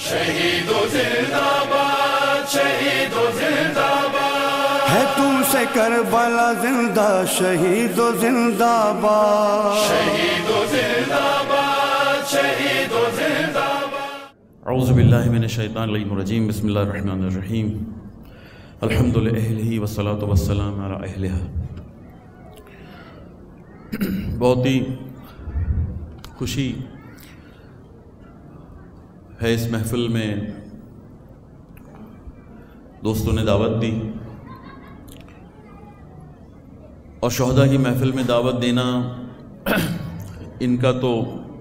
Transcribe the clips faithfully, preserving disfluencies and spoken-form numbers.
شہید و زندہ باد، شہید و زندہ باد، ہے تم سے کربلا زندہ، شہید و زندہ باد، شہید و زندہ باد، شہید و زندہ باد۔ اعوذ باللہ من الشیطان الرجیم، بسم اللہ الرحمن الرحیم، الحمد للہ والصلاۃ والسلام علی اہلہا۔ بہت ہی خوشی ہے اس محفل میں دوستوں نے دعوت دی، اور شہداء کی محفل میں دعوت دینا ان کا تو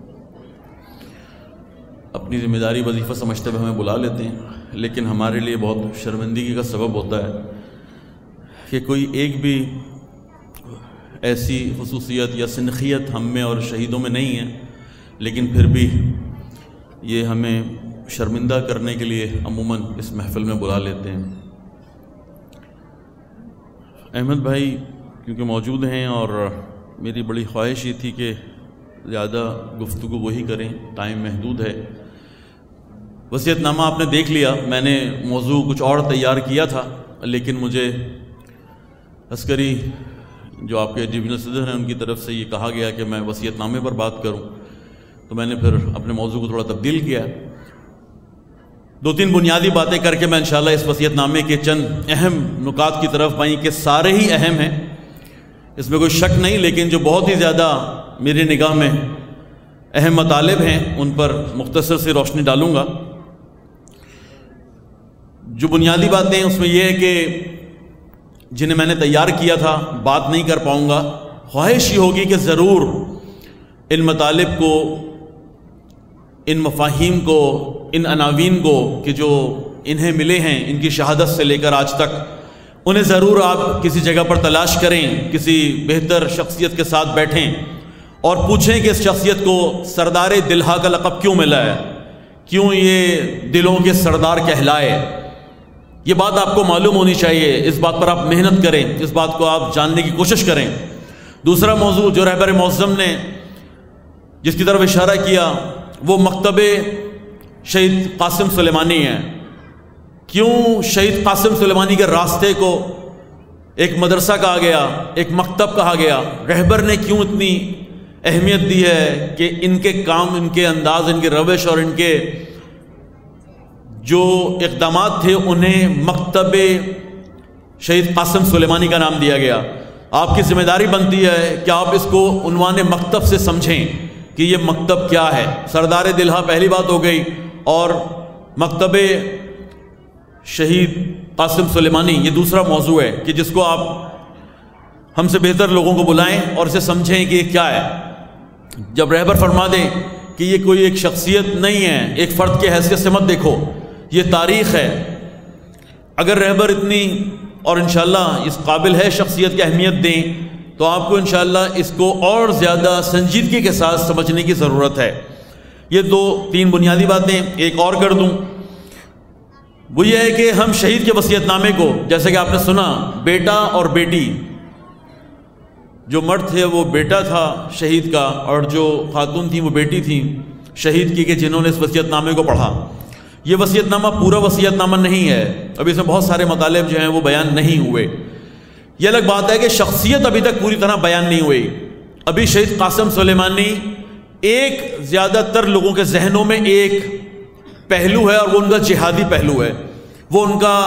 اپنی ذمہ داری وظیفہ سمجھتے ہوئے ہمیں بلا لیتے ہیں، لیکن ہمارے لیے بہت شرمندگی کا سبب ہوتا ہے کہ کوئی ایک بھی ایسی خصوصیت یا سنخیت ہم میں اور شہیدوں میں نہیں ہے، لیکن پھر بھی یہ ہمیں شرمندہ کرنے کے لیے عموماً اس محفل میں بلا لیتے ہیں۔ احمد بھائی کیونکہ موجود ہیں اور میری بڑی خواہش یہ تھی کہ زیادہ گفتگو وہی کریں، ٹائم محدود ہے۔ وصیت نامہ آپ نے دیکھ لیا، میں نے موضوع کچھ اور تیار کیا تھا، لیکن مجھے عسکری جو آپ کے ڈویژنل صدر ہیں ان کی طرف سے یہ کہا گیا کہ میں وصیت نامے پر بات کروں، تو میں نے پھر اپنے موضوع کو تھوڑا تبدیل کیا۔ دو تین بنیادی باتیں کر کے میں انشاءاللہ اس وصیت نامے کے چند اہم نکات کی طرف آئیں کہ سارے ہی اہم ہیں، اس میں کوئی شک نہیں، لیکن جو بہت ہی زیادہ میری نگاہ میں اہم مطالب ہیں ان پر مختصر سی روشنی ڈالوں گا۔ جو بنیادی باتیں ہیں اس میں یہ ہے کہ جنہیں میں نے تیار کیا تھا بات نہیں کر پاؤں گا، خواہش یہ ہوگی کہ ضرور ان مطالب کو، ان مفاہیم کو، ان عناوین کو کہ جو انہیں ملے ہیں ان کی شہادت سے لے کر آج تک، انہیں ضرور آپ کسی جگہ پر تلاش کریں، کسی بہتر شخصیت کے ساتھ بیٹھیں اور پوچھیں کہ اس شخصیت کو سردار دلہا کا لقب کیوں ملا ہے، کیوں یہ دلوں کے سردار کہلائے۔ یہ بات آپ کو معلوم ہونی چاہیے، اس بات پر آپ محنت کریں، اس بات کو آپ جاننے کی کوشش کریں۔ دوسرا موضوع جو رہبر معظم نے جس کی طرف اشارہ کیا وہ مکتب شہید قاسم سلیمانی ہے۔ کیوں شہید قاسم سلیمانی کے راستے کو ایک مدرسہ کہا گیا، ایک مکتب کہا گیا؟ رہبر نے کیوں اتنی اہمیت دی ہے کہ ان کے کام، ان کے انداز، ان کے روش اور ان کے جو اقدامات تھے انہیں مکتب شہید قاسم سلیمانی کا نام دیا گیا۔ آپ کی ذمہ داری بنتی ہے کہ آپ اس کو عنوان مکتب سے سمجھیں کہ یہ مکتب کیا ہے۔ سردار دلہا پہلی بات ہو گئی، اور مکتب شہید قاسم سلیمانی یہ دوسرا موضوع ہے کہ جس کو آپ ہم سے بہتر لوگوں کو بلائیں اور اسے سمجھیں کہ یہ کیا ہے۔ جب رہبر فرما دیں کہ یہ کوئی ایک شخصیت نہیں ہے، ایک فرد کے حیثیت سے مت دیکھو، یہ تاریخ ہے۔ اگر رہبر اتنی اور انشاءاللہ اس قابل ہے شخصیت کی اہمیت دیں تو آپ کو انشاءاللہ اس کو اور زیادہ سنجیدگی کے ساتھ سمجھنے کی ضرورت ہے۔ یہ دو تین بنیادی باتیں ایک اور کر دوں، وہ یہ ہے کہ ہم شہید کے وصیت نامے کو، جیسے کہ آپ نے سنا، بیٹا اور بیٹی، جو مرد تھے وہ بیٹا تھا شہید کا اور جو خاتون تھیں وہ بیٹی تھیں شہید کی، کہ جنہوں نے اس وصیت نامے کو پڑھا۔ یہ وصیت نامہ پورا وصیت نامہ نہیں ہے، ابھی اس میں بہت سارے مطالب جو ہیں وہ بیان نہیں ہوئے۔ یہ الگ بات ہے کہ شخصیت ابھی تک پوری طرح بیان نہیں ہوئی۔ ابھی شہید قاسم سلیمانی ایک زیادہ تر لوگوں کے ذہنوں میں ایک پہلو ہے، اور وہ ان کا جہادی پہلو ہے۔ وہ ان کا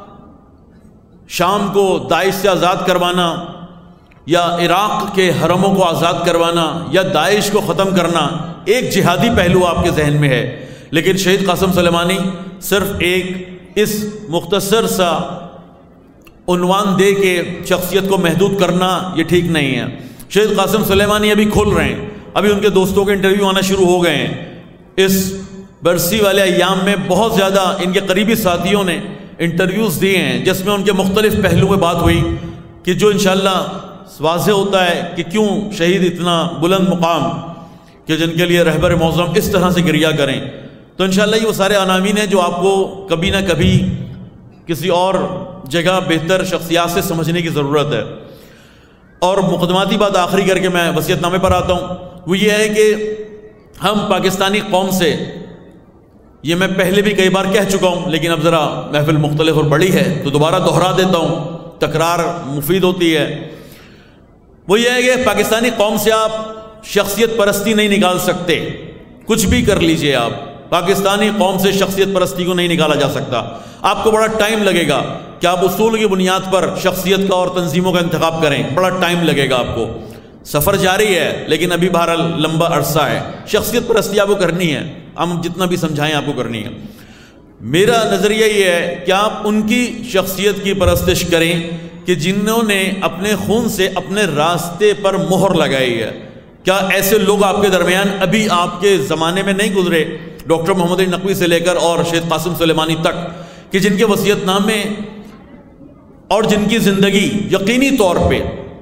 شام کو داعش سے آزاد کروانا، یا عراق کے حرموں کو آزاد کروانا، یا داعش کو ختم کرنا، ایک جہادی پہلو آپ کے ذہن میں ہے۔ لیکن شہید قاسم سلیمانی صرف ایک اس مختصر سا عنوان دے کے شخصیت کو محدود کرنا یہ ٹھیک نہیں ہے۔ شہید قاسم سلیمانی ابھی کھل رہے ہیں، ابھی ان کے دوستوں کے انٹرویو آنا شروع ہو گئے ہیں۔ اس برسی والے ایام میں بہت زیادہ ان کے قریبی ساتھیوں نے انٹرویوز دیے ہیں جس میں ان کے مختلف پہلوؤں میں بات ہوئی، کہ جو انشاءاللہ واضح ہوتا ہے کہ کیوں شہید اتنا بلند مقام کہ جن کے لیے رہبر معظم اس طرح سے گریہ کریں۔ تو انشاءاللہ یہ وہ سارے عناوین ہیں جو آپ کو کبھی نہ کبھی کسی اور جگہ بہتر شخصیات سے سمجھنے کی ضرورت ہے۔ اور مقدماتی بات آخری کر کے میں وصیت نامے پر آتا ہوں، وہ یہ ہے کہ ہم پاکستانی قوم سے یہ میں پہلے بھی کئی بار کہہ چکا ہوں، لیکن اب ذرا محفل مختلف اور بڑی ہے تو دوبارہ دہرا دیتا ہوں، تکرار مفید ہوتی ہے۔ وہ یہ ہے کہ پاکستانی قوم سے آپ شخصیت پرستی نہیں نکال سکتے، کچھ بھی کر لیجئے آپ، پاکستانی قوم سے شخصیت پرستی کو نہیں نکالا جا سکتا۔ آپ کو بڑا ٹائم لگے گا کہ آپ اصول کی بنیاد پر شخصیت کا اور تنظیموں کا انتخاب کریں، بڑا ٹائم لگے گا آپ کو۔ سفر جاری ہے لیکن ابھی بہرحال لمبا عرصہ ہے۔ شخصیت پرستی آپ کو کرنی ہے، ہم جتنا بھی سمجھائیں آپ کو کرنی ہے۔ میرا نظریہ یہ ہے کہ آپ ان کی شخصیت کی پرستش کریں کہ جنہوں نے اپنے خون سے اپنے راستے پر مہر لگائی ہے۔ کیا ایسے لوگ آپ کے درمیان ابھی آپ کے زمانے میں نہیں گزرے، ڈاکٹر محمد علی نقوی سے لے کر اور شہید قاسم سلیمانی تک، کہ جن کے وصیت نامے اور جن کی زندگی یقینی طور پہ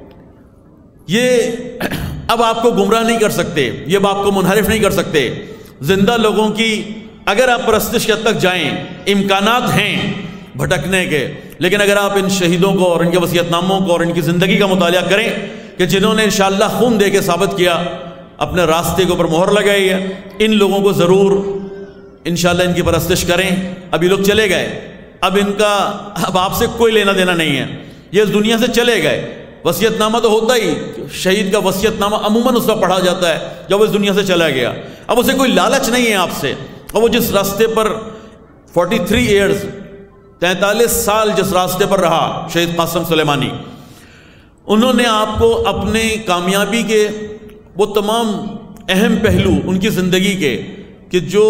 یہ اب آپ کو گمراہ نہیں کر سکتے، یہ اب آپ کو منحرف نہیں کر سکتے۔ زندہ لوگوں کی اگر آپ پرستش کے حد تک جائیں، امکانات ہیں بھٹکنے کے، لیکن اگر آپ ان شہیدوں کو اور ان کے وصیت ناموں کو اور ان کی زندگی کا مطالعہ کریں کہ جنہوں نے انشاءاللہ خون دے کے ثابت کیا، اپنے راستے کے اوپر مہر لگائی ہے، ان لوگوں کو ضرور انشاءاللہ ان کی پرستش کریں۔ اب یہ لوگ چلے گئے، اب ان کا اب آپ سے کوئی لینا دینا نہیں ہے، یہ اس دنیا سے چلے گئے۔ وصیت نامہ تو ہوتا ہی، شہید کا وصیت نامہ عموماً اس وقت پڑھا جاتا ہے جب وہ اس دنیا سے چلا گیا۔ اب اسے کوئی لالچ نہیں ہے آپ سے، اور وہ جس راستے پر فورٹی تھری ایئرز تینتالیس سال جس راستے پر رہا شہید قاسم سلیمانی، انہوں نے آپ کو اپنے کامیابی کے وہ تمام اہم پہلو ان کی زندگی کے کہ جو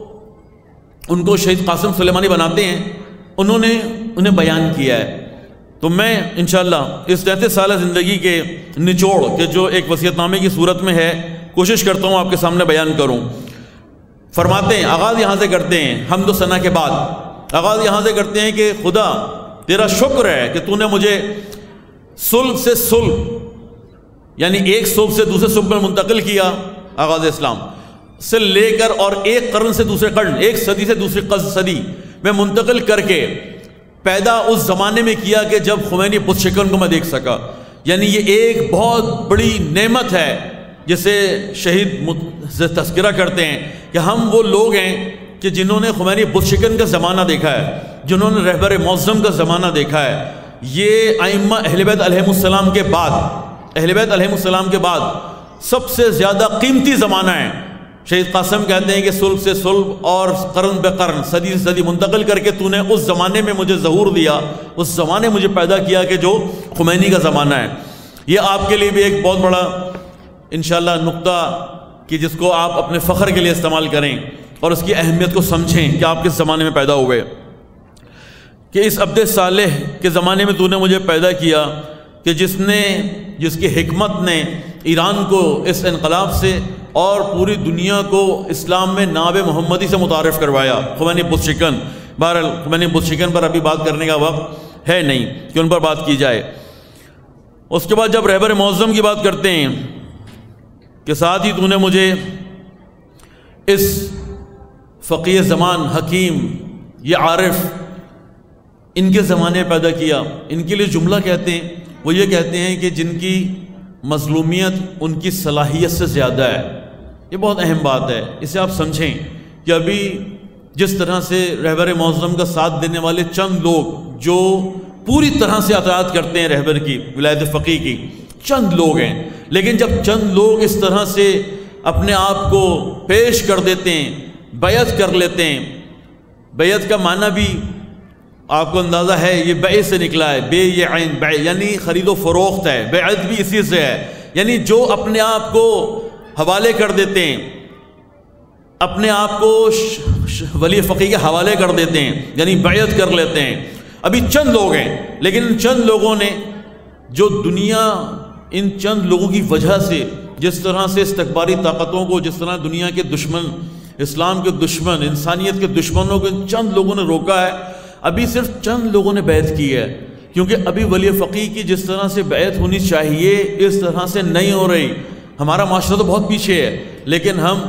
ان کو شہید قاسم سلیمانی بناتے ہیں، انہوں نے انہیں بیان کیا ہے۔ تو میں انشاءاللہ اس تینتیس سالہ زندگی کے نچوڑ کہ جو ایک وصیت نامے کی صورت میں ہے، کوشش کرتا ہوں آپ کے سامنے بیان کروں۔ فرماتے ہیں، آغاز یہاں سے کرتے ہیں حمد و ثنا کے بعد، آغاز یہاں سے کرتے ہیں کہ خدا تیرا شکر ہے کہ تو نے مجھے صلب سے صلب یعنی ایک صلب سے دوسرے صلب میں منتقل کیا، آغاز اسلام سے لے کر اور ایک قرن سے دوسرے قرن، ایک صدی سے دوسری صدی میں منتقل کر کے پیدا اس زمانے میں کیا کہ جب خمینی بت شکن کو میں دیکھ سکا۔ یعنی یہ ایک بہت بڑی نعمت ہے جسے شہید تذکرہ کرتے ہیں کہ ہم وہ لوگ ہیں کہ جنہوں نے خمینی بت شکن کا زمانہ دیکھا ہے، جنہوں نے رہبر معظم کا زمانہ دیکھا ہے۔ یہ ائمہ اہل بیت علیہم السلام کے بعد اہل بیت علیہم السلام کے بعد سب سے زیادہ قیمتی زمانہ ہے۔ شہید قاسم کہتے ہیں کہ صلب سے صلب اور قرن بے قرن، صدی سے صدی منتقل کر کے تو نے اس زمانے میں مجھے ظہور دیا، اس زمانے مجھے پیدا کیا کہ جو خمینی کا زمانہ ہے۔ یہ آپ کے لیے بھی ایک بہت بڑا انشاءاللہ نقطہ کہ جس کو آپ اپنے فخر کے لیے استعمال کریں اور اس کی اہمیت کو سمجھیں کہ آپ کس زمانے میں پیدا ہوئے، کہ اس عبد صالح کے زمانے میں تو نے مجھے پیدا کیا کہ جس نے جس کی حکمت نے ایران کو اس انقلاب سے اور پوری دنیا کو اسلام میں ناب محمدی سے متعارف کروایا، خمینی بت شکن۔ بہرحال خمینی بت شکن پر ابھی بات کرنے کا وقت ہے نہیں کہ ان پر بات کی جائے۔ اس کے بعد جب رہبر معظم کی بات کرتے ہیں کہ ساتھ ہی تو نے مجھے اس فقیہ زمان، حکیم، یہ عارف، ان کے زمانے میں پیدا کیا۔ ان کے لیے جملہ کہتے ہیں، وہ یہ کہتے ہیں کہ جن کی مظلومیت ان کی صلاحیت سے زیادہ ہے۔ یہ بہت اہم بات ہے، اسے آپ سمجھیں کہ ابھی جس طرح سے رہبر معظم کا ساتھ دینے والے چند لوگ جو پوری طرح سے اطاعت کرتے ہیں رہبر کی، ولایت فقیہ کی، چند لوگ ہیں، لیکن جب چند لوگ اس طرح سے اپنے آپ کو پیش کر دیتے ہیں، بیعت کر لیتے ہیں، بیعت کا معنی بھی آپ کو اندازہ ہے، یہ بیع سے نکلا ہے، بے یہ عین بیع یعنی خرید و فروخت ہے، بیعت بھی اسی سے ہے، یعنی جو اپنے آپ کو حوالے کر دیتے ہیں، اپنے آپ کو ولی فقیہ کے حوالے کر دیتے ہیں، یعنی بیعت کر لیتے ہیں۔ ابھی چند لوگ ہیں، لیکن ان چند لوگوں نے جو دنیا ان چند لوگوں کی وجہ سے جس طرح سے استکباری طاقتوں کو، جس طرح دنیا کے دشمن، اسلام کے دشمن، انسانیت کے دشمنوں کو ان چند لوگوں نے روکا ہے، ابھی صرف چند لوگوں نے بیعت کی ہے، کیونکہ ابھی ولی فقیہ کی جس طرح سے بیعت ہونی چاہیے اس طرح سے نہیں ہو رہی۔ ہمارا معاشرہ تو بہت پیچھے ہے، لیکن ہم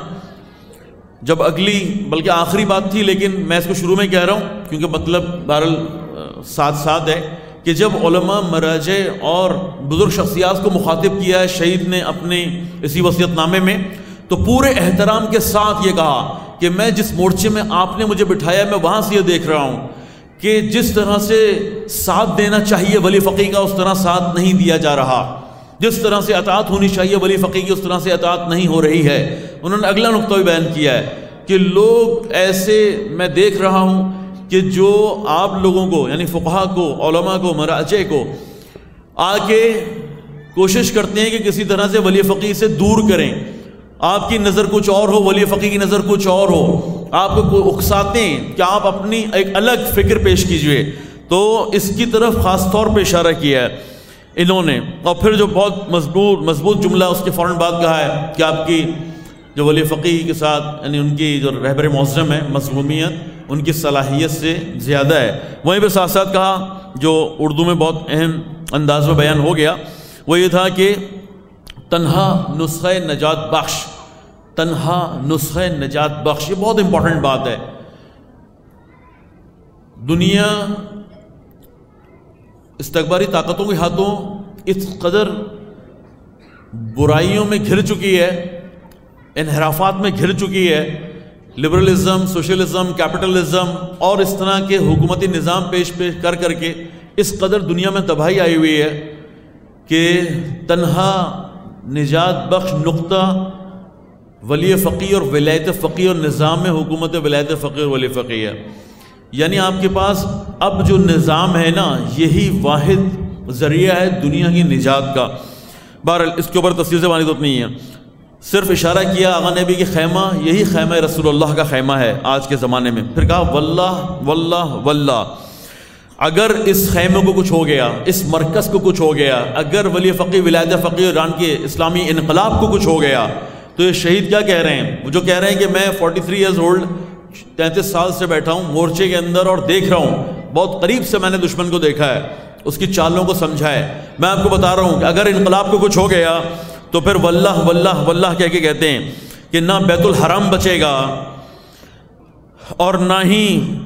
جب اگلی بلکہ آخری بات تھی، لیکن میں اس کو شروع میں کہہ رہا ہوں کیونکہ مطلب بہرحال ساتھ ساتھ ہے کہ جب علماء، مراجع اور بزرگ شخصیات کو مخاطب کیا ہے شہید نے اپنے اسی وصیت نامے میں، تو پورے احترام کے ساتھ یہ کہا کہ میں جس مورچے میں آپ نے مجھے بٹھایا میں وہاں سے یہ دیکھ رہا ہوں کہ جس طرح سے ساتھ دینا چاہیے ولی فقی کا اس طرح ساتھ نہیں دیا جا رہا، جس طرح سے اطاعت ہونی چاہیے ولی فقی کی اس طرح سے اطاعت نہیں ہو رہی ہے۔ انہوں نے اگلا نقطہ بھی بیان کیا ہے کہ لوگ ایسے میں دیکھ رہا ہوں کہ جو آپ لوگوں کو یعنی فقہا کو، علماء کو، مراجع کو آ کے کوشش کرتے ہیں کہ کسی طرح سے ولی فقی سے دور کریں، آپ کی نظر کچھ اور ہو، ولی فقی کی نظر کچھ اور ہو، آپ کو اکساتے ہیں کہ آپ اپنی ایک الگ فکر پیش کیجئے۔ تو اس کی طرف خاص طور پہ اشارہ کیا ہے انہوں نے، اور پھر جو بہت مضبوط مضبوط جملہ اس کے فوراً بعد کہا ہے کہ آپ کی جو ولی فقی کے ساتھ یعنی ان کی جو رہبر معظم ہے مظلومیت ان کی صلاحیت سے زیادہ ہے۔ وہیں پہ ساتھ ساتھ کہا جو اردو میں بہت اہم انداز میں بیان ہو گیا وہ یہ تھا کہ تنہا نسخہ نجات بخش، تنہا نسخہ نجات بخش، یہ بہت امپورٹنٹ بات ہے۔ دنیا استکباری طاقتوں کے ہاتھوں اس قدر برائیوں میں گھر چکی ہے، انحرافات میں گھر چکی ہے، لبرلزم، سوشلزم، کیپٹلزم اور اس طرح کے حکومتی نظام پیش پیش کر کر کے اس قدر دنیا میں تباہی آئی ہوئی ہے کہ تنہا نجات بخش نقطہ ولی فقی اور ولایت فقی اور نظام میں حکومت ولایت فقی اور ولی فقی ہے۔ یعنی آپ کے پاس اب جو نظام ہے نا یہی واحد ذریعہ ہے دنیا کی نجات کا۔ بہرحال اس کے اوپر تفصیل سے بانی تو نہیں ہے، صرف اشارہ کیا آقا نبی کہ خیمہ یہی خیمہ رسول اللہ کا خیمہ ہے آج کے زمانے میں۔ پھر کہا واللہ واللہ واللہ، اگر اس خیمے کو کچھ ہو گیا، اس مرکز کو کچھ ہو گیا، اگر ولی فقی ولایت فقی ایران کے اسلامی انقلاب کو کچھ ہو گیا تو یہ شہید کیا کہہ رہے ہیں؟ وہ جو کہہ رہے ہیں کہ میں فورٹی تھری ایئرز اولڈ تینتیس سال سے بیٹھا ہوں مورچے کے اندر اور دیکھ رہا ہوں، بہت قریب سے میں نے دشمن کو دیکھا ہے، اس کی چالوں کو سمجھا ہے، میں آپ کو بتا رہا ہوں کہ اگر انقلاب کو کچھ ہو گیا تو پھر واللہ واللہ واللہ کہہ کے کہتے ہیں کہ نہ بیت الحرام بچے گا اور نہ ہی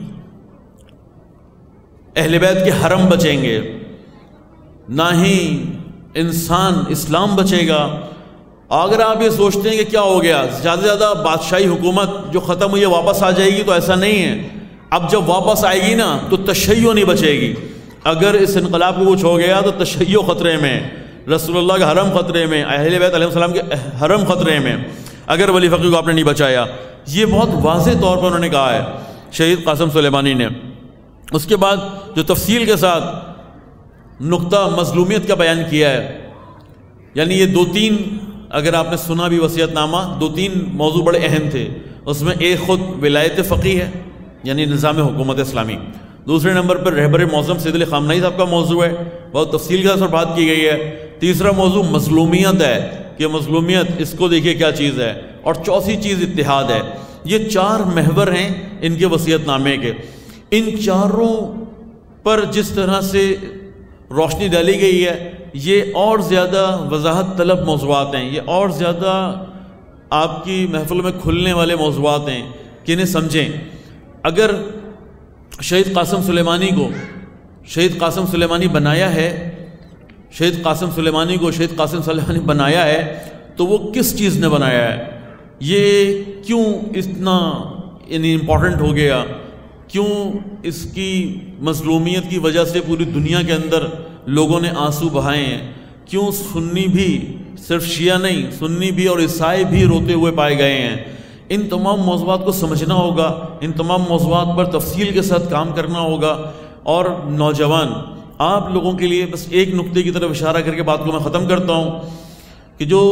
اہل بیت کے حرم بچیں گے، نہ ہی انسان اسلام بچے گا۔ اگر آپ یہ سوچتے ہیں کہ کیا ہو گیا زیادہ سے زیادہ بادشاہی حکومت جو ختم ہوئی ہے واپس آ جائے گی، تو ایسا نہیں ہے۔ اب جب واپس آئے گی نا تو تشیع نہیں بچے گی۔ اگر اس انقلاب کو کچھ ہو گیا تو تشیع خطرے میں، رسول اللہ کا حرم خطرے میں، اہل بیت علیہ السلام کے حرم خطرے میں، اگر ولی فقی کو آپ نے نہیں بچایا۔ یہ بہت واضح طور پر انہوں نے کہا ہے شہید قاسم سلیمانی نے۔ اس کے بعد جو تفصیل کے ساتھ نقطہ مظلومیت کا بیان کیا ہے، یعنی یہ دو تین اگر آپ نے سنا بھی وصیت نامہ، دو تین موضوع بڑے اہم تھے، اس میں ایک خود ولایت فقی ہے یعنی نظام حکومت اسلامی، دوسرے نمبر پر رہبر معظم سید علی خامنہئی صاحب کا موضوع ہے، بہت تفصیل کے ساتھ بات کی گئی ہے، تیسرا موضوع مظلومیت ہے کہ مظلومیت اس کو دیکھیے کیا چیز ہے، اور چوتھی چیز اتحاد ہے۔ یہ چار محور ہیں ان کے وصیت نامے کے۔ ان چاروں پر جس طرح سے روشنی ڈالی گئی ہے یہ اور زیادہ وضاحت طلب موضوعات ہیں، یہ اور زیادہ آپ کی محفل میں کھلنے والے موضوعات ہیں کہ انہیں سمجھیں۔ اگر شہید قاسم سلیمانی کو شہید قاسم سلیمانی بنایا ہے شہید قاسم سلیمانی کو شہید قاسم سلیمانی بنایا ہے تو وہ کس چیز نے بنایا ہے؟ یہ کیوں اتنا یعنی امپورٹنٹ ہو گیا؟ کیوں اس کی مظلومیت کی وجہ سے پوری دنیا کے اندر لوگوں نے آنسو بہائے ہیں؟ کیوں سنی بھی، صرف شیعہ نہیں، سنی بھی اور عیسائی بھی روتے ہوئے پائے گئے ہیں؟ ان تمام موضوعات کو سمجھنا ہوگا، ان تمام موضوعات پر تفصیل کے ساتھ کام کرنا ہوگا۔ اور نوجوان آپ لوگوں کے لیے بس ایک نقطے کی طرف اشارہ کر کے بات کو میں ختم کرتا ہوں کہ جو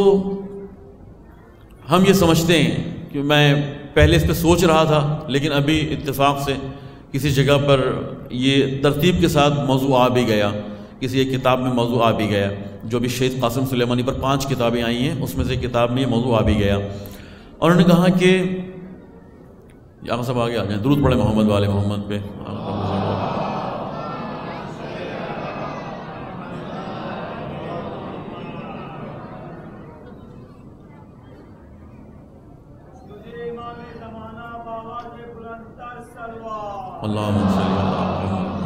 ہم یہ سمجھتے ہیں کہ میں پہلے اس پہ سوچ رہا تھا لیکن ابھی اتفاق سے کسی جگہ پر یہ ترتیب کے ساتھ موضوع آ بھی گیا، کسی ایک کتاب میں موضوع آ بھی گیا، جو بھی شہید قاسم سلیمانی پر پانچ کتابیں آئی ہیں اس میں سے کتاب میں یہ موضوع آ بھی گیا۔ اور انہوں نے کہا کہ آقا صاحب آگے آ جائیں، درود پڑھیں محمد والے محمد پہ۔ اللہم صلی اللہ علیہ وسلم۔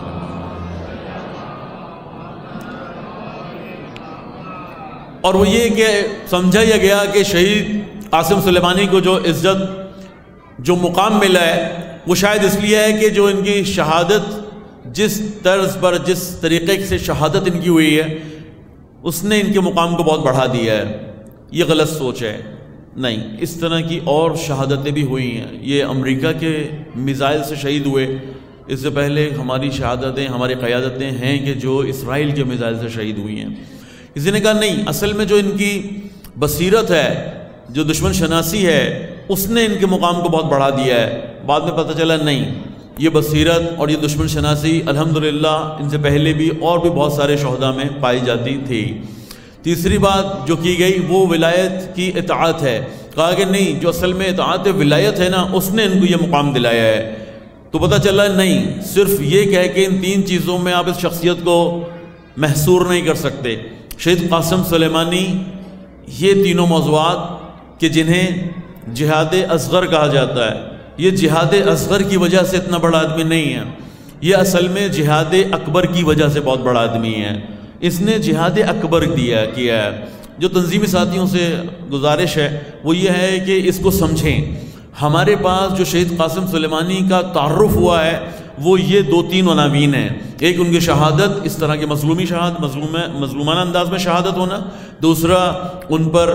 اور وہ یہ کہ سمجھا یہ گیا کہ شہید قاسم سلیمانی کو جو عزت جو مقام ملا ہے وہ شاید اس لیے ہے کہ جو ان کی شہادت جس طرز پر جس طریقے سے شہادت ان کی ہوئی ہے اس نے ان کے مقام کو بہت بڑھا دیا ہے. یہ غلط سوچ ہے. نہیں، اس طرح کی اور شہادتیں بھی ہوئی ہیں. یہ امریکہ کے میزائل سے شہید ہوئے، اس سے پہلے ہماری شہادتیں ہماری قیادتیں ہیں کہ جو اسرائیل کے میزائل سے شہید ہوئی ہیں. کسی نے کہا نہیں، اصل میں جو ان کی بصیرت ہے، جو دشمن شناسی ہے، اس نے ان کے مقام کو بہت بڑھا دیا ہے. بعد میں پتہ چلا نہیں، یہ بصیرت اور یہ دشمن شناسی الحمدللہ ان سے پہلے بھی اور بھی بہت سارے شہداء میں پائی جاتی تھی. تیسری بات جو کی گئی وہ ولایت کی اطاعت ہے. کہا کہ نہیں، جو اصل میں اطاعت ولایت ہے نا، اس نے ان کو یہ مقام دلایا ہے. تو پتہ چلا نہیں، صرف یہ کہہ کہ ان تین چیزوں میں آپ اس شخصیت کو محصور نہیں کر سکتے. شہید قاسم سلیمانی یہ تینوں موضوعات کہ جنہیں جہاد اصغر کہا جاتا ہے، یہ جہاد اصغر کی وجہ سے اتنا بڑا آدمی نہیں ہے، یہ اصل میں جہاد اکبر کی وجہ سے بہت بڑا آدمی ہے. اس نے جہاد اکبر دیا کیا ہے. جو تنظیمی ساتھیوں سے گزارش ہے وہ یہ ہے کہ اس کو سمجھیں. ہمارے پاس جو شہید قاسم سلیمانی کا تعارف ہوا ہے وہ یہ دو تین عناوین ہیں. ایک ان کی شہادت، اس طرح کی مظلومی شہادت، مظلوم مظلومانہ انداز میں شہادت ہونا. دوسرا ان پر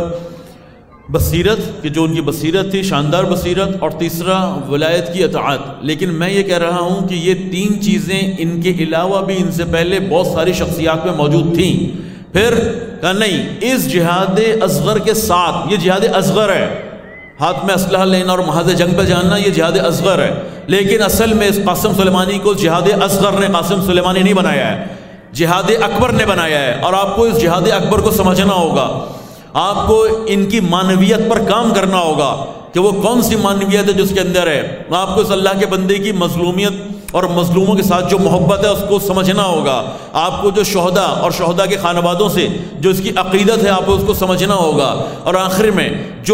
بصیرت کہ جو ان کی بصیرت تھی، شاندار بصیرت. اور تیسرا ولایت کی اطاعت. لیکن میں یہ کہہ رہا ہوں کہ یہ تین چیزیں ان کے علاوہ بھی ان سے پہلے بہت ساری شخصیات میں موجود تھیں. پھر کہا نہیں، اس جہاد اصغر کے ساتھ، یہ جہاد اصغر ہے، ہاتھ میں اسلحہ لینا اور محاذ جنگ پہ جاننا یہ جہاد اصغر ہے. لیکن اصل میں اس قاسم سلیمانی کو جہاد اصغر نے قاسم سلیمانی نہیں بنایا ہے، جہاد اکبر نے بنایا ہے. اور آپ کو اس جہاد اکبر کو سمجھنا ہوگا. آپ کو ان کی معنویت پر کام کرنا ہوگا کہ وہ کون سی معنویت ہے جو اس کے اندر ہے. آپ کو اس اللہ کے بندے کی مظلومیت اور مظلوموں کے ساتھ جو محبت ہے اس کو سمجھنا ہوگا. آپ کو جو شہداء اور شہداء کے خانوادوں سے جو اس کی عقیدت ہے آپ کو اس کو سمجھنا ہوگا. اور آخر میں جو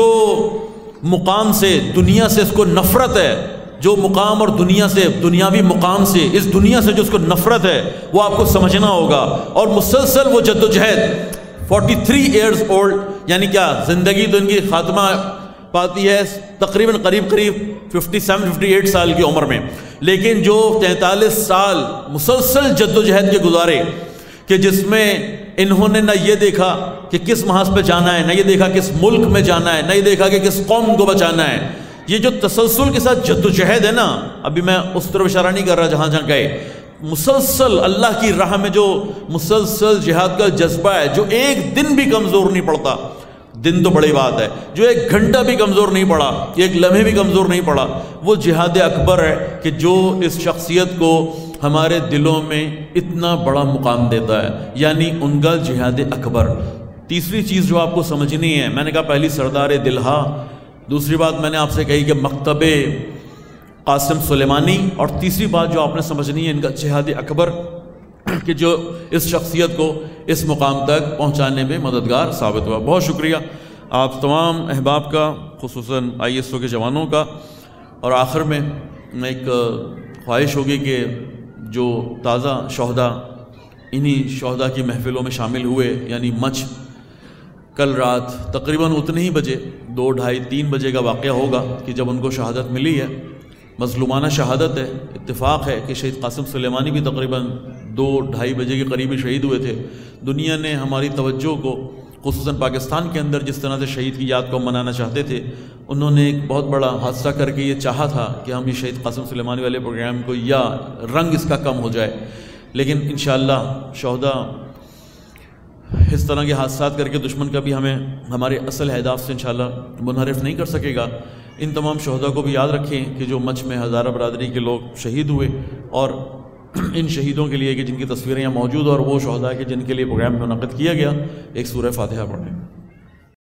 مقام سے، دنیا سے اس کو نفرت ہے، جو مقام اور دنیا سے، دنیاوی مقام سے، اس دنیا سے جو اس کو نفرت ہے وہ آپ کو سمجھنا ہوگا. اور مسلسل وہ جد و جہد فورٹی تھری ایئرز اولڈ، یعنی کیا زندگی تو ان کی خاتمہ پاتی ہے تقریباً قریب قریب ففٹی سیون ففٹی ایٹ سال کی عمر میں. لیکن جو تینتالیس سال مسلسل جد و جہد کے گزارے کہ جس میں انہوں نے نہ یہ دیکھا کہ کس محاذ پہ جانا ہے، نہ یہ دیکھا کس ملک میں جانا ہے، نہ یہ دیکھا کہ کس قوم کو بچانا ہے. یہ جو تسلسل کے ساتھ جد و جہد ہے نا، ابھی میں اس طرف اشارہ نہیں کر رہا جہاں جہاں گئے، مسلسل اللہ کی راہ میں جو مسلسل جہاد کا جذبہ ہے، جو ایک دن بھی کمزور نہیں پڑتا. دن تو بڑی بات ہے، جو ایک گھنٹہ بھی کمزور نہیں پڑا، ایک لمحے بھی کمزور نہیں پڑا، وہ جہاد اکبر ہے کہ جو اس شخصیت کو ہمارے دلوں میں اتنا بڑا مقام دیتا ہے. یعنی ان کا جہاد اکبر. تیسری چیز جو آپ کو سمجھنی ہے، میں نے کہا پہلی سردار دلہا، دوسری بات میں نے آپ سے کہی کہ مکتب قاسم سلیمانی، اور تیسری بات جو آپ نے سمجھنی ہے ان کا جہاد اکبر کہ جو اس شخصیت کو اس مقام تک پہنچانے میں مددگار ثابت ہوا. بہت شکریہ آپ تمام احباب کا، خصوصاً آئی ایس او کے جوانوں کا. اور آخر میں ایک خواہش ہوگی کہ جو تازہ شہداء انہی شہداء کی محفلوں میں شامل ہوئے، یعنی مچ کل رات تقریباً اتنے ہی بجے، دو ڈھائی تین بجے کا واقعہ ہوگا کہ جب ان کو شہادت ملی ہے، مظلومانہ شہادت ہے. اتفاق ہے کہ شہید قاسم سلیمانی بھی تقریباً دو ڈھائی بجے کے قریب ہی شہید ہوئے تھے. دنیا نے ہماری توجہ کو، خصوصاً پاکستان کے اندر جس طرح سے شہید کی یاد کو منانا چاہتے تھے، انہوں نے ایک بہت بڑا حادثہ کر کے یہ چاہا تھا کہ ہم یہ شہید قاسم سلیمانی والے پروگرام کو یا رنگ اس کا کم ہو جائے. لیکن انشاءاللہ شہداء اس طرح کے حادثات کر کے دشمن کا بھی ہمیں ہمارے اصل اہداف سے انشاءاللہ منحرف نہیں کر سکے گا. ان تمام شہداء کو بھی یاد رکھیں کہ جو مچ میں ہزارہ برادری کے لوگ شہید ہوئے، اور ان شہیدوں کے لیے کہ جن کی تصویریں یہاں موجود، اور وہ شہداء کے جن کے لیے پروگرام منعقد کیا گیا، ایک سورہ فاتحہ پڑھیں.